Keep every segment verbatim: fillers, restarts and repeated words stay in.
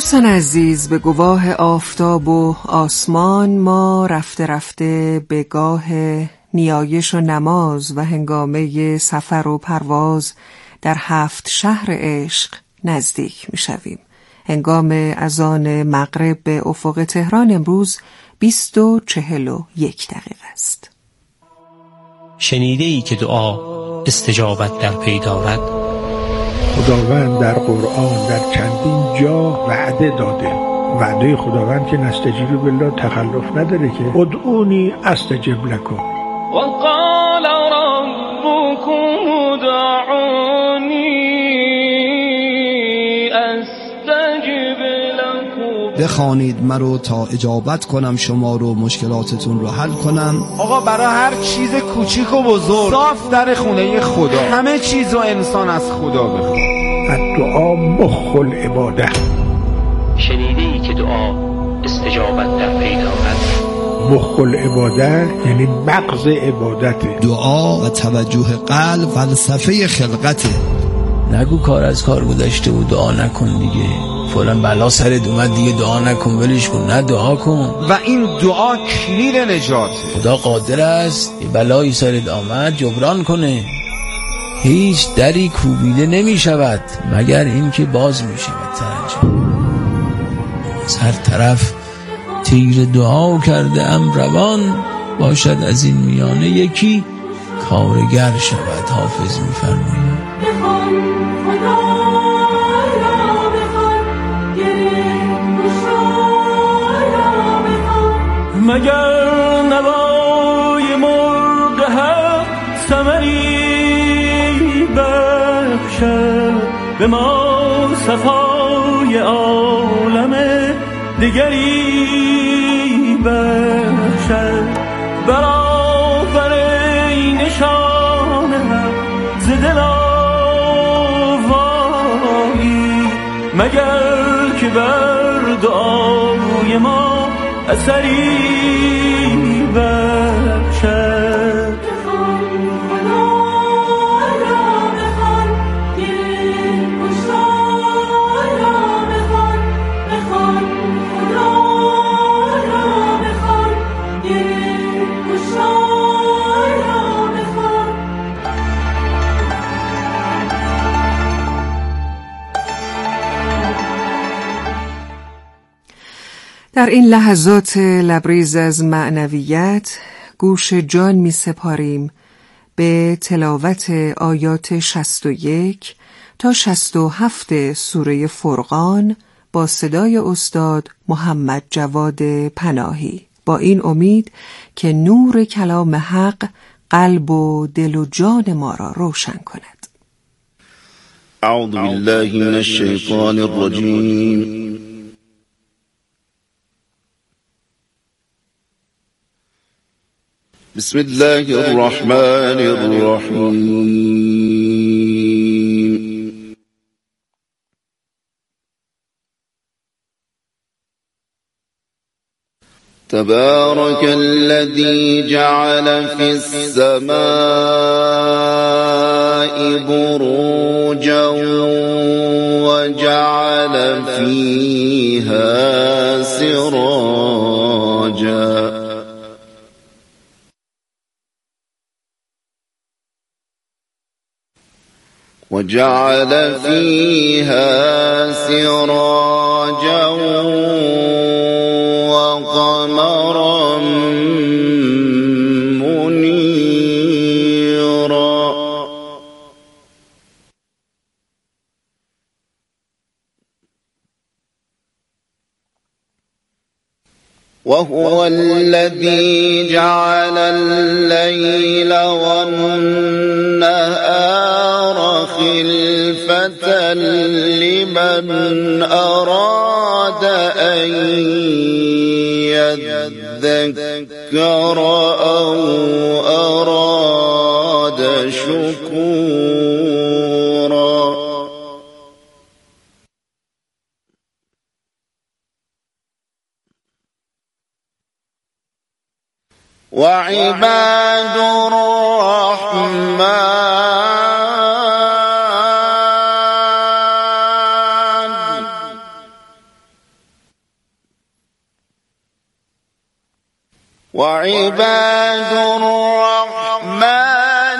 دوستان عزیز، به گواه آفتاب و آسمان ما رفته رفته به گاه نیایش و نماز و هنگامه سفر و پرواز در هفت شهر عشق نزدیک می شویم. هنگام اذان مغرب به افق تهران امروز بیست و چهل و یک دقیقه است. شنیده ای که دعا استجابت در پی دارد؟ خداوند در قرآن در چندین جا وعده داده. وعده خداوند که نستجیب بالله تخلف نداره که ادعونی استجب لکم. وقال ربكم ادعوني استجب لكم. بخوانید مرا تا اجابت کنم شما رو، مشکلاتتون رو حل کنم. آقا برای هر چیز کوچیک و بزرگ صاف در خونه خدا، همه چیز و انسان از خدا بخواد. الدعا مخ العباده. شنیده ای که دعا استجابت در پی دارد؟ مخ العباده یعنی مغز عبادته. دعا و توجه قلب فلسفه خلقته. نگو کار از کار گذشته و دعا نکن دیگه، فلان بلا سرت اومد دیگه دعا نکن، ولش کن. نه، دعا کن. و این دعا کلید نجاته. خدا قادر است یه بلایی سرت آمد جبران کنه. هیچ دری کوبیده نمی شود مگر این که باز می شود ترجم. از هر طرف تیر دعا کرده ام روان، باشد از این میانه یکی کارگر شود. حافظ می فرماید مگر نوای مرغ حق ثمری بخشد به ما صفای عالم دگری بخشد. برآفرین نشان حق ز دل آوایی، مگر که بر دعای ما اثری بخشد. در این لحظات لبریز از معنویت گوش جان می سپاریم به تلاوت آیات شصت و یک تا شصت و هفت سوره فرقان با صدای استاد محمد جواد پناهی، با این امید که نور کلام حق قلب و دل و جان ما را روشن کند. اعوذ بالله من الشیطان الرجیم. بسم الله الرحمن الرحیم. تبارك الذي جعل في السماء بروجا وجعل فيها سراجا وجعل فيها سراجا وقمرا منيرا وهو الذي جعل الليل والنهار خلفة لمن أراد أن يذكر أو أراد شكورا وعباد الرحمن وعباد الرحمن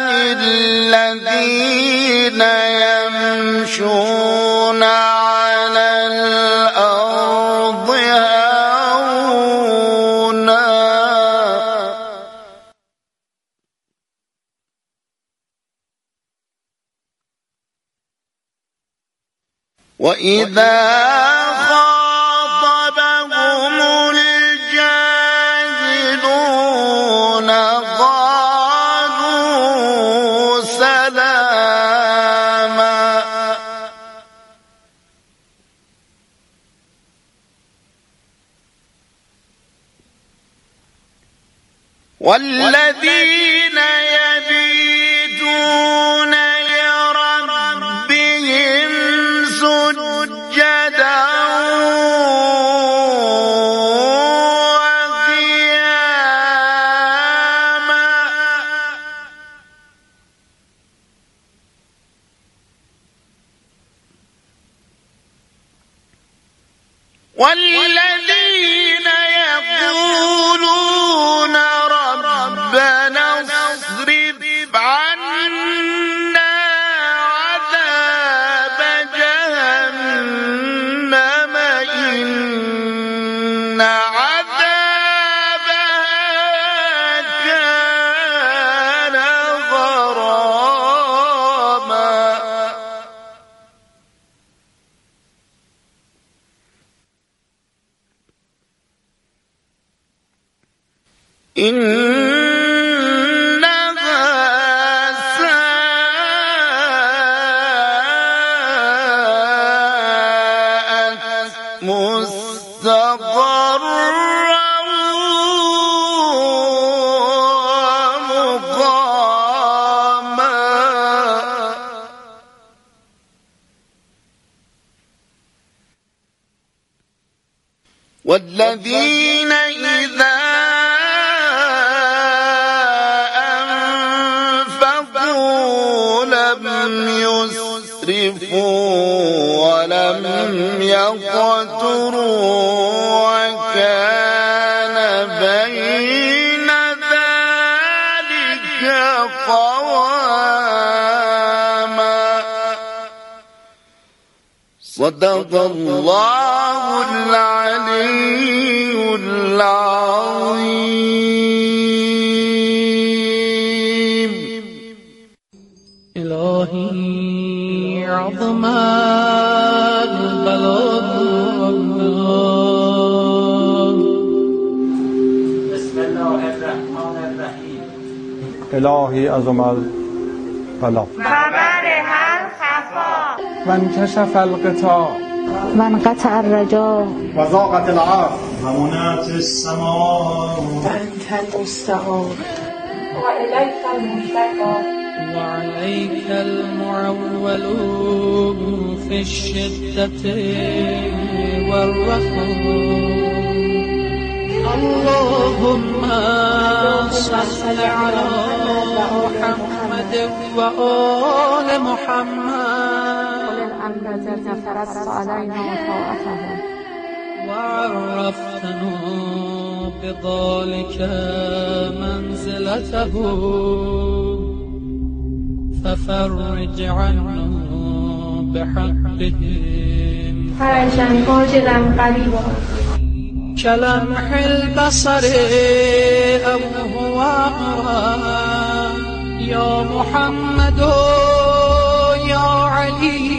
الذين يمشون على الأرض هونا وإذا خاطبهم الجاهلون قالوا سلاما والذين يبيتون لربهم سجدا وقياما والذين يقولون ربنا اصرف عنا عذاب جهنم إن عذابها كان غراما إنها ساءت مستقرا ومقاما والذين إذا أنفقوا لم يسرفوا ولم يقتروا وكان بين ذلك قواما صدق الله العلي العظيم. إلهي عظم البلاء بسم الله الرحمن الرحیم. الهی عظم البلاء خبرها الخفا وانکشف الغطاء وانقطع الرجاء وضاقت الأرض ومنات السماء وأنت المستعان وإليك المشتكى وعليك المعول في الشدة والرخاء. اللهم صل على محمد وآل محمد الأمر الذي فرضت علينا وطاعته وعرفتنا بذلك منزلته ففرج عنا بحقهم فرجا فاجرا قريبا كلمح البصر أو هو يا محمد يا علي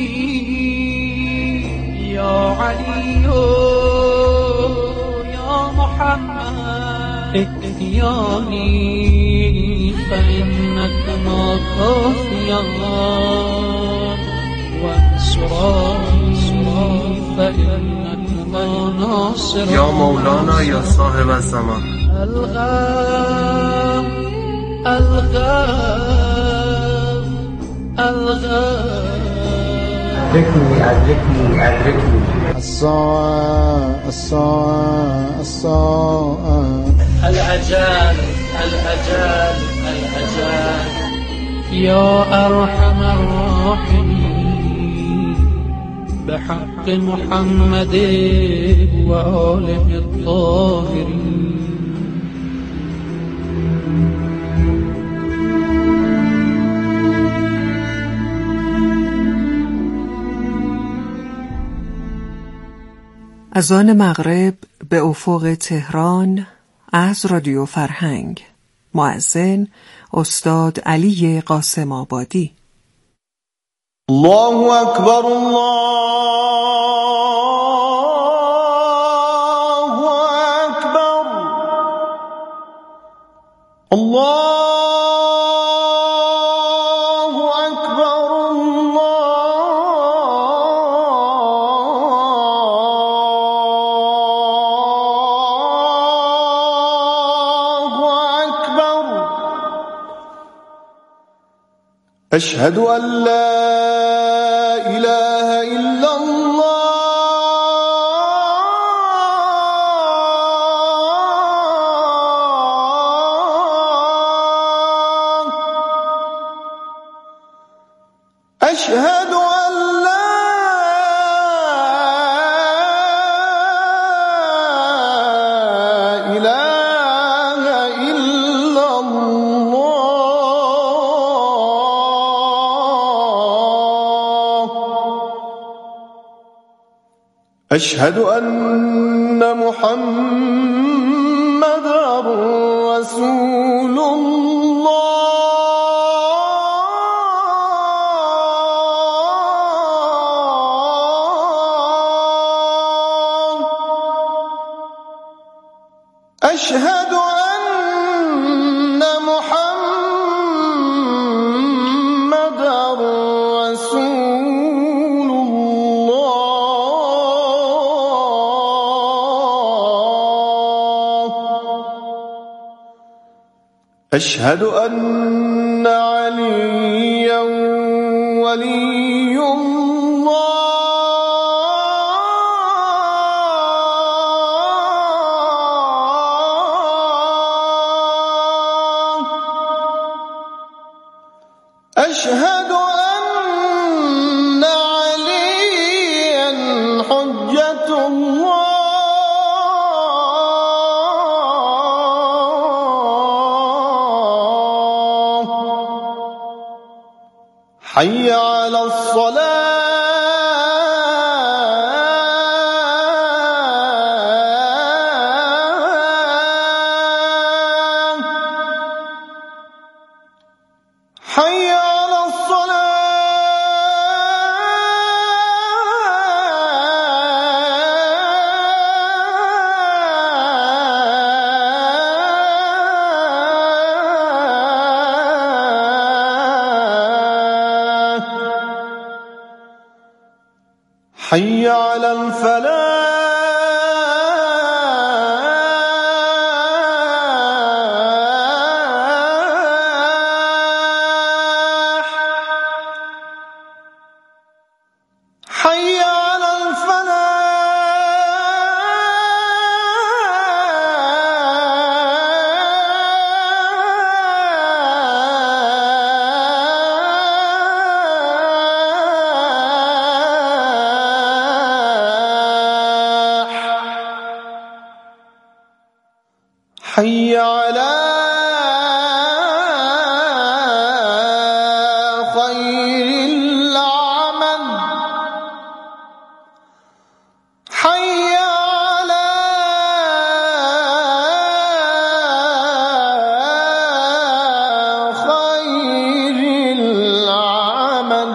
يا علي يا محمد ائتياني فإنك ما كافيان وانصراني فإنك ما ناصران. يا مولانا يا صاحب الزمان. الغام الغام الغام أدركني أدركني أدركني. الساعة الساعة الساعة الأجال الأجال الأجال. يا أرحم الراحمين بحق محمد وآله الطاهرين از آن مغرب به افق تهران از رادیو فرهنگ. مؤذن استاد علی قاسم آبادی. الله اکبر الله اکبر الله أشهد أن لا إله إلا الله أشهد أن لا إله إلا الله أشهد أن محمدًا رسول الله أشهد أن محمدًا رسول أشهد أن عليا ولي الله أشهد أن عليا حجة الله حي على الصلاة حي على حي على الفلاح حي على حي على خير العمل حي على خير العمل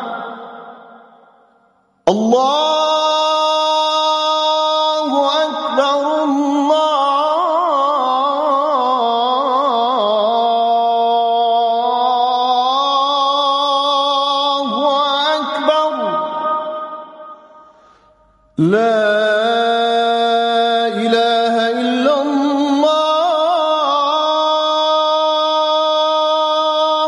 الله أكبر لا إله إلا الله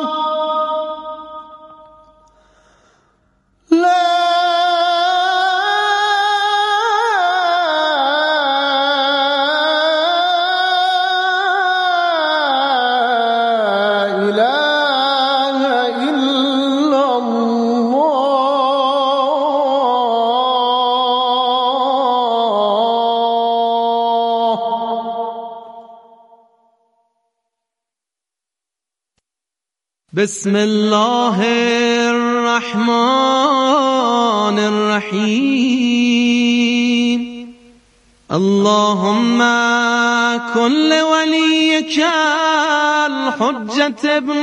لا إله إلا الله بسم الله الرحمن الرحیم اللهم كل وليك الحجة ابن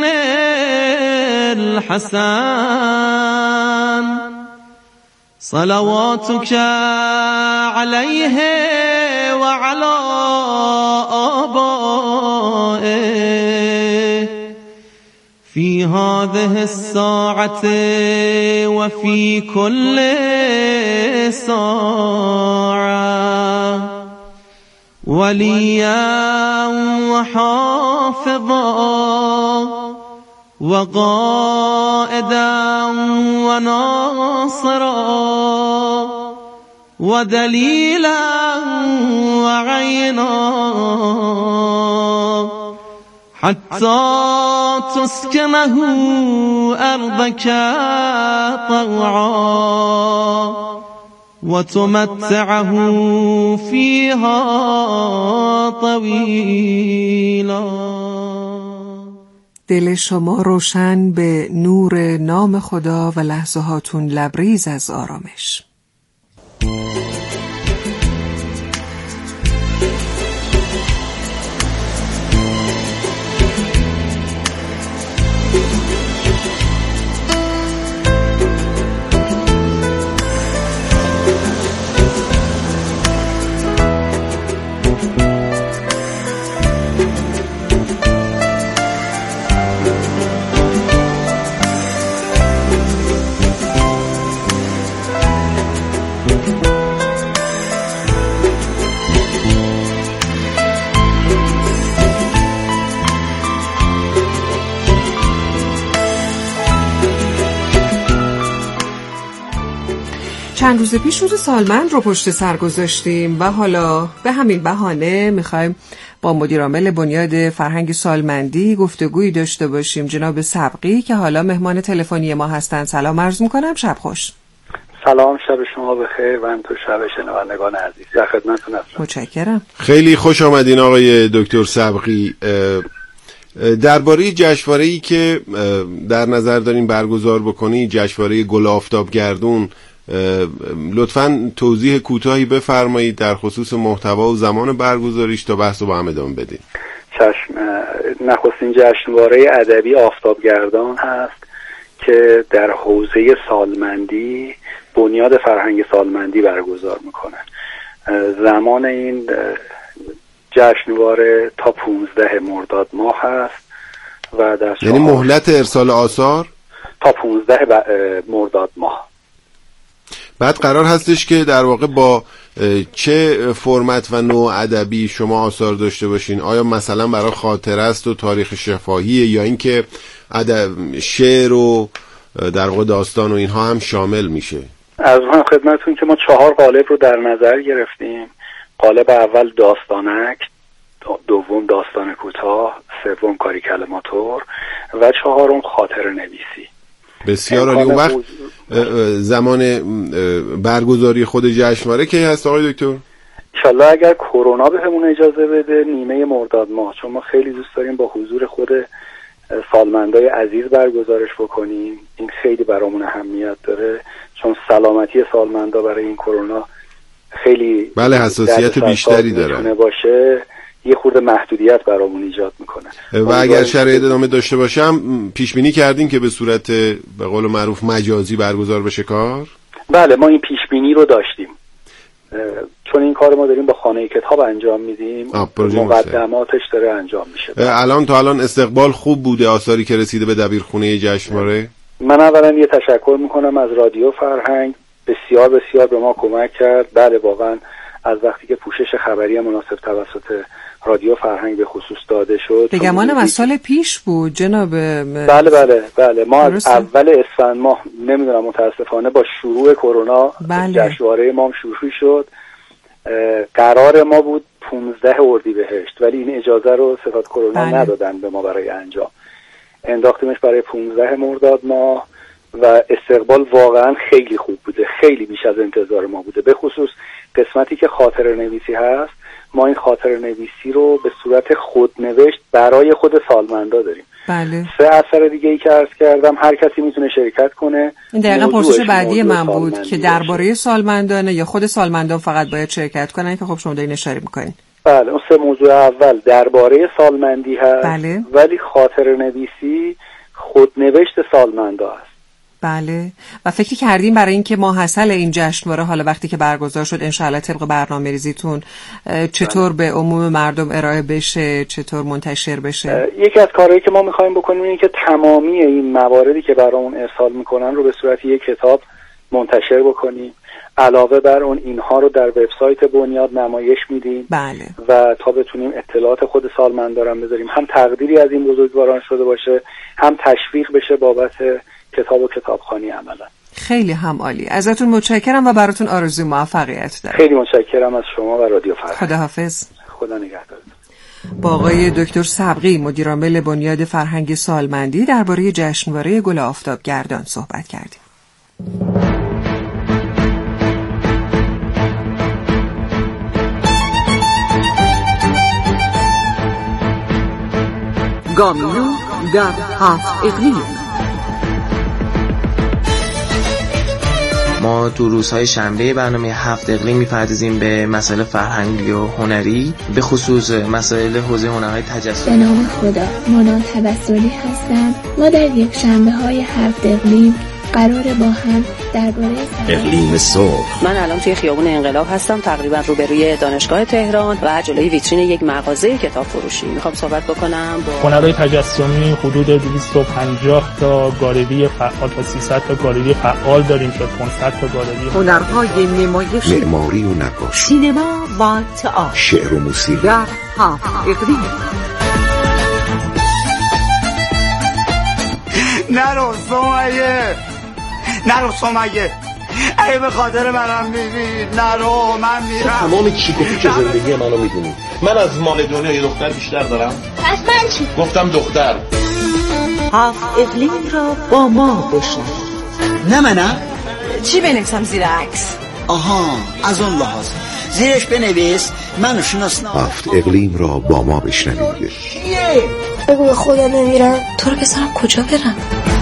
الحسن صلواتك عليه وعلى آبائه في هذه الساعة وفي كل ساعة وليا وحافظا وقائدا وناصرا ودليلا وعينا حتى تسكنه أرضك طوعا وتمتعه فيها طويلا. دل شما روشن به نور نام خدا و لحظه هاتون لبریز از آرامش. چند روز پیش روز سالمند رو پشت سر گذاشتیم و حالا به همین بهانه میخوایم با مدیر عامل بنیاد فرهنگ سالمندی گفتگویی داشته باشیم، جناب سبقی که حالا مهمان تلفنی ما هستند. سلام عرض میکنم، شب خوش. سلام، شب شما بخیر و تو شب شنوندگان عزیز. در خدمتتون هستم. متشکرم. خیلی خوش آمدین آقای دکتر سبقی. درباره جشنواره‌ای که در نظر دارین برگزار بکنی، جشنواره گل آفتابگردون، لطفاً توضیح کوتاهی بفرمایید در خصوص محتوا و زمان برگزاریش تا بحث رو با هم ادامه بدیم. چشم. نخستین جشنواره ادبی آفتابگردان هست که در حوزه سالمندی بنیاد فرهنگ سالمندی برگزار میکنه. زمان این جشنواره تا پونزده مرداد ماه هست و در یعنی مهلت ارسال آثار تا پونزده مرداد ماه. بعد قرار هستش که در واقع با چه فرمت و نوع ادبی شما آثار داشته باشین؟ آیا مثلا برای خاطره است و تاریخ شفاهیه یا اینکه ادب شعر و در واقع داستان و اینها هم شامل میشه؟ از من خدمتتون که ما چهار قالب رو در نظر گرفتیم. قالب اول داستانک، دوم داستان کوتاه، سوم کاری کلماتور و چهارم خاطره نویسی. بسیار عالی. اون وقت زمان برگزاری خود جشنواره کی هست آقای دکتر؟ انشالله اگر کرونا بهمون اجازه بده نیمه مرداد ماه، چون ما خیلی دوست داریم با حضور خود سالمندای عزیز برگزارش بکنیم. این خیلی برامون اهمیت داره چون سلامتی سالمندا برای این کرونا خیلی بله حساسیت بیشتری داره باشه، یه خورده محدودیت برامون ایجاد میکنه و اگر شرایط ادامه داشته باشم پیش بینی کردین که به صورت به قول معروف مجازی برگزار بشه کار؟ بله ما این پیش بینی رو داشتیم چون این کار ما داریم با خانه کتاب انجام میدیم، مقدماتش داره انجام میشه. الان تا الان استقبال خوب بوده آثاری که رسیده به دبیرخونه جشنواره؟ من اولا یه تشکر میکنم از رادیو فرهنگ، بسیار بسیار به ما کمک کرد. بله واقعا از وقتی که پوشش خبری مناسب توسط رادیو فرهنگ به خصوص داده شد، به گمانم از سال پیش بود جناب. بله بله بله ما از اول اسفند ماه، نمیدونم متاسفانه با شروع کرونا بله. جشنواره ما شروع شد. قرار ما بود پونزده اردیبهشت ولی این اجازه رو صفات کرونا بله. ندادن به ما برای انجام. انداختیمش برای پونزده مرداد ماه و استقبال واقعا خیلی خوب بوده، خیلی بیش از انتظار ما بوده. به خصوص قسمتی که خاطره نویسی هست، ما این خاطره نویسی رو به صورت خودنوشت برای خود سالمندا داریم. بله. سه اثر دیگه ای که عرض کردم هر کسی میتونه شرکت کنه. این دقیقا پرسش بعدی من بود که درباره سالمندانه یا خود سالمندان فقط باید شرکت کنن که خب شما دارین اشاره میکنین. بله اون سه موضوع اول درباره سالمندی هست. بله. ولی خاطر نویسی خودنوشت سالمندا هست. بله. و فکر کردیم برای اینکه ماحصل این جشنواره حالا وقتی که برگزار شد انشاءالله طبق برنامه‌ریزیتون چطور به عموم مردم ارائه بشه، چطور منتشر بشه؟ یکی از کارهایی که ما می‌خوایم بکنیم اینه که تمامی این مواردی که برامون ارسال میکنن رو به صورت یک کتاب منتشر بکنیم. علاوه بر اون اینها رو در وبسایت بنیاد نمایش میدیم. بله. و تا بتونیم اطلاعات خود سالمندان بذاریم، هم تقدیری از این بزرگواران شده باشه، هم تشویق بشه بابت کتاب و کتابخوانی عملا. خیلی هم عالی. ازتون متشکرم و براتون آرزوی موفقیت دارم. خیلی متشکرم از شما و رادیو فرهنگ. خداحافظ. خدا نگهدارتون. با آقای دکتر صبغی مدیر عامل بنیاد فرهنگ سالمندی درباره جشنواره گل آفتابگردان صحبت کردیم. گامینو در هفت اقلیم. ما تو روزهای شنبه برنامه هفت اقلیم می‌پردازیم به مسائل فرهنگی و هنری، به خصوص مسائل حوزه هنرهای تجسمی. به نام خدا، مونا تبصری هستم. ما در یک شنبه‌های هفت اقلیم قراره با هم درباره اقلیم صبح. من الان توی خیابون انقلاب هستم، تقریبا روبروی دانشگاه تهران و جلوی ویترین یک مغازه کتاب فروشی. میخوام صحبت بکنم با هنرهای تجسمی. حدود دویست و پنجاه تا گالری فعال تا سیصد تا گالری فعال داریم که پانصد تا گالری. هنرهای نمایش، معماری و نقاشی، سینما و تئاتر، شعر و موسیقی در هفت اقلیم. نرو سمیه، نرو سمیه، ای به خاطر منم میری. نرو، من میرم. تمام چیک و پیچ زندگی منو میدونی. من از مال دنیا یه دختر بیشتر دارم. پس من چی؟ گفتم دختر. هفت اقلیم را با ما بشنوید. نه منم؟ چی بنویسم زیر عکس؟ آها، از اون لحاظ زیرش بنویس منو شناسنا. هفت اقلیم را با ما بشنوید. چیه؟ بگو به خدا نمیرم. تو رو بذارم کجا برم؟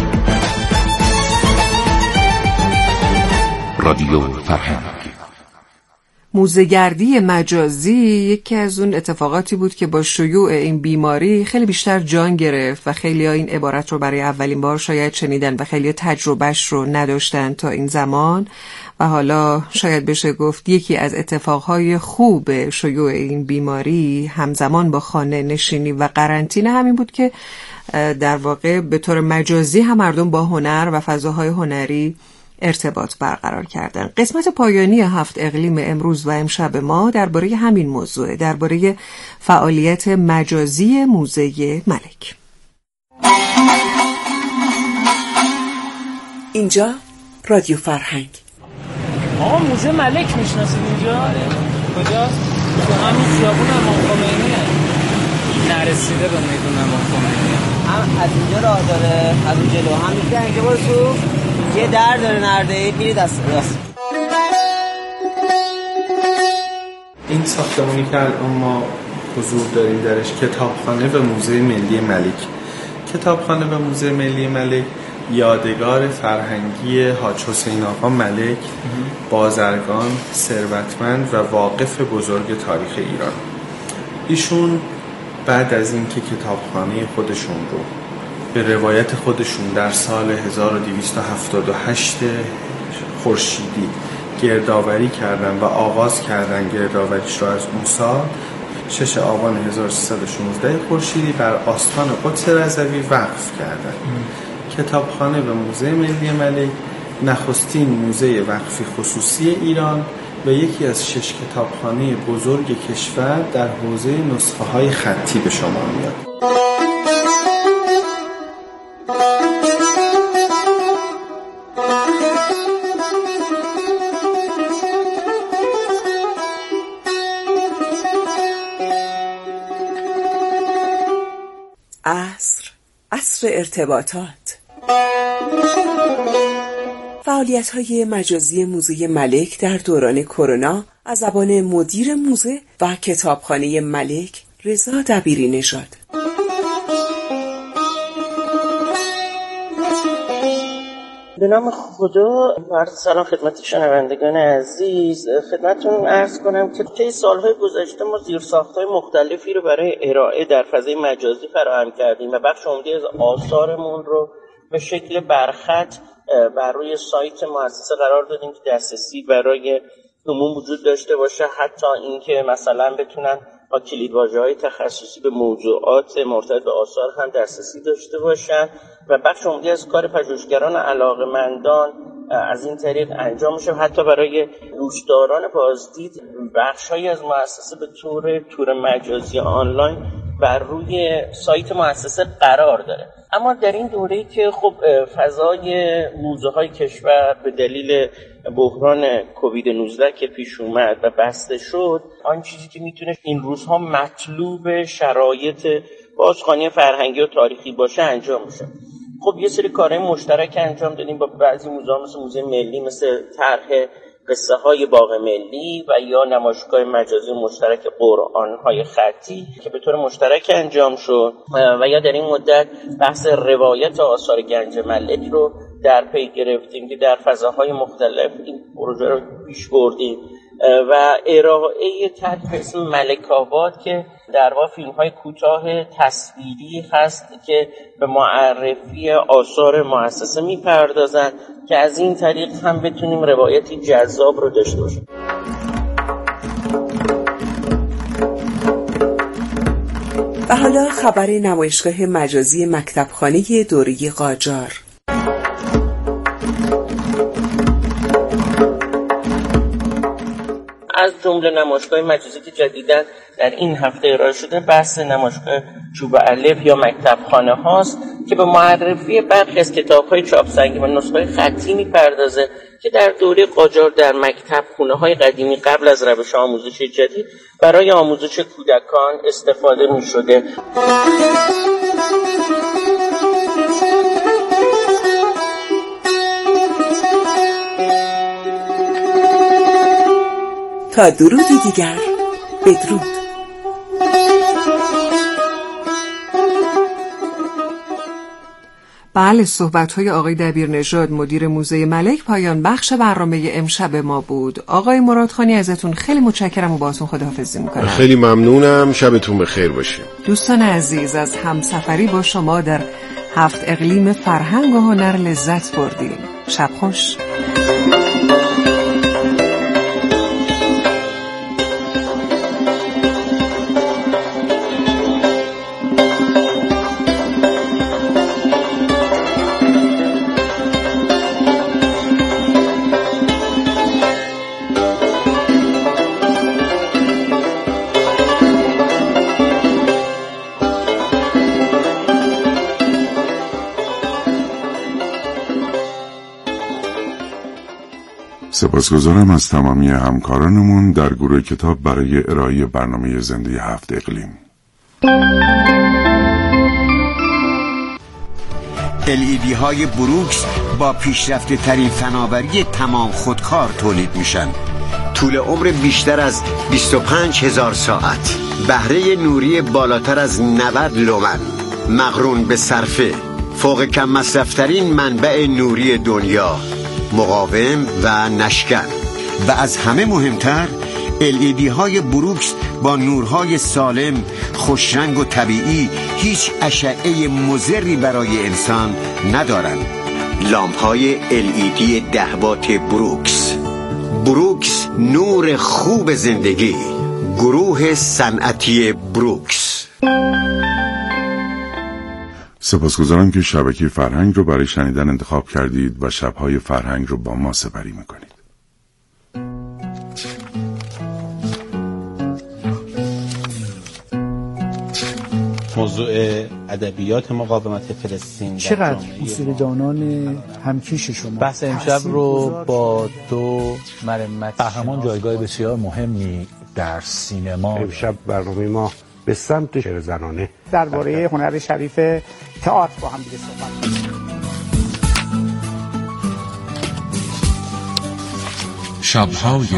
رادیو فرهنگ. موزه‌گردی مجازی یکی از اون اتفاقاتی بود که با شیوع این بیماری خیلی بیشتر جان گرفت و خیلی ها این عبارت رو برای اولین بار شاید شنیدن و خیلی تجربهش رو نداشتن تا این زمان و حالا شاید بشه گفت یکی از اتفاقهای خوب شیوع این بیماری همزمان با خانه نشینی و قرنطینه همین بود که در واقع به طور مجازی هم مردم با هنر و فضاهای هنری ارتباط برقرار کردن. قسمت پایانی هفت اقلیم امروز و امشب ما درباره همین موضوع، درباره فعالیت مجازی موزه ملک. اینجا رادیو فرهنگ. آقا موزه ملک میشناسید اینجا؟ کجاست؟ تو همین خیابون امام خمینیه. نرسیده به میدون امام خمینی. هم از اینجا راه داره، از اون جلو هم میگه اینجا واسو یه در داره نرده اید میری دست راست. این ساختمانی که الان ما حضور داریم درش کتابخانه و موزه ملی ملک. کتابخانه و موزه ملی ملک یادگار فرهنگی حاج حسین آقا ملک، بازرگان، ثروتمند و واقف بزرگ تاریخ ایران. ایشون بعد از اینکه کتابخانه خودشون رو به روایت خودشون در سال هزار و دویست و هفتاد و هشت خورشیدی گردآوری کردن و آغاز کردن گردآوریش رو از اون سال شش آبان هزار و سیصد و شانزده خورشیدی بر آستان قدس رضوی وقف کردن. کتابخانه و موزه ملی ملک نخستین موزه وقفی خصوصی ایران و یکی از شش کتابخانه بزرگ کشور در حوزه نسخه های خطی به شما میاد. عصر عصر ارتباطات. فعالیت‌های مجازی موزه ملک در دوران کرونا از زبان مدیر موزه و کتابخانه ملک رضا دبیری نژاد. به نام خدا، عرض سلام خدمت شنوندگان عزیز. خدمتتون عرض کنم که طی سالهای گذشته ما زیرساخت‌های مختلفی رو برای ارائه در فضای مجازی فراهم کردیم و بخش عمده از آثارمون رو به شکل برخط بر روی سایت مؤسسه قرار دادیم که دسترسی برای عموم وجود داشته باشه، حتی اینکه مثلا بتونن با کلیدواژه‌های تخصصی به موضوعات مرتبط به آثار هم دسترسی داشته باشن و بخش عمده از کار پژوهشگران علاقه‌مندان از این طریق انجام میشه. حتی برای دوستداران بازدید بخش‌هایی از مؤسسه به طور تور مجازی آنلاین بر روی سایت مؤسسه قرار داره. اما در این دوره‌ای که خب فضای موزه‌های کشور به دلیل بحران کووید نوزده که پیش اومد و بسته شد، آن چیزی که میتونه این روزها مطلوب شرایط بازخوانی فرهنگی و تاریخی باشه انجام میشه. خب یه سری کارهای مشترک انجام دادیم با بعضی موزه‌ها مثل موزه ملی، مثل طرح قصه های باغ ملی و یا نمایشگاه مجازی مشترک قرآن های خطی که به طور مشترک انجام شد و یا در این مدت بحث روایت آثار گنج ملک رو در پی گرفتیم که در فضاهای مختلف این پروژه رو پیش بردیم و ارائه طرح به اسم ملک آباد که در واقع فیلم های کوتاه تصویری هست که به معرفی آثار مؤسسه میپردازن که از این طریق هم بتونیم روایتی جذاب رو داشته باشیم. و حالا خبر نمایشگاه مجازی مکتبخانه دوره قاجار. از جمله نمایشگاه مجازی که جدیداً در این هفته ارائه شده بحث نمایشگاه چوب الف یا مکتبخانه هاست که به معرفی برخی از کتاب‌های چاپسنگی و نسخه‌های خطی می‌پردازه که در دوره قاجار در مکتبخانه‌های قدیمی قبل از روش آموزش جدید برای آموزش کودکان استفاده می‌شده. تا درودی دیگر، بدرود. بله، صحبت‌های آقای دبیرنژاد مدیر موزه ملک پایان بخش برنامه امشب ما بود. آقای مرادخانی ازتون خیلی متشکرم و باهاتون خداحافظی میکنم. خیلی ممنونم، شبتون بخیر باشه. دوستان عزیز، از همسفری با شما در هفت اقلیم فرهنگ و هنر لذت بردیم. شب خوش. سپاسگزارم از تمامی همکارانمون در گروه کتاب برای ارائه برنامه زنده هفت اقلیم. ال ای دی های بروکس با پیشرفته ترین فناوری تمام خودکار تولید میشن. طول عمر بیشتر از بیست و پنج هزار ساعت، بهره نوری بالاتر از نود لومن، مقرون به صرفه، فوق کم مصرفترین منبع نوری دنیا، مقاوم و نشکن. و از همه مهمتر ال ای دی های بروکس با نورهای سالم، خوشرنگ و طبیعی هیچ اشعه مضری برای انسان ندارن. لامپ های ال ای دی ده وات بروکس. بروکس، نور خوب زندگی. گروه صنعتی بروکس. سپاسگزارم که شبکه فرهنگ رو برای شنیدن انتخاب کردید و شبهای فرهنگ رو با ما سپری میکنید. موضوع ادبیات مقاومت فلسطین. چقدر اصولدانان همکیش شما بحث امشب رو با دو مرمت قهرمان جایگاه بسیار مهمی در سینما. امشب برنامه ما به سمت شعر زنانه درباره هنر شریف تئاتر با هم دیگه صحبت کنیم. شب‌های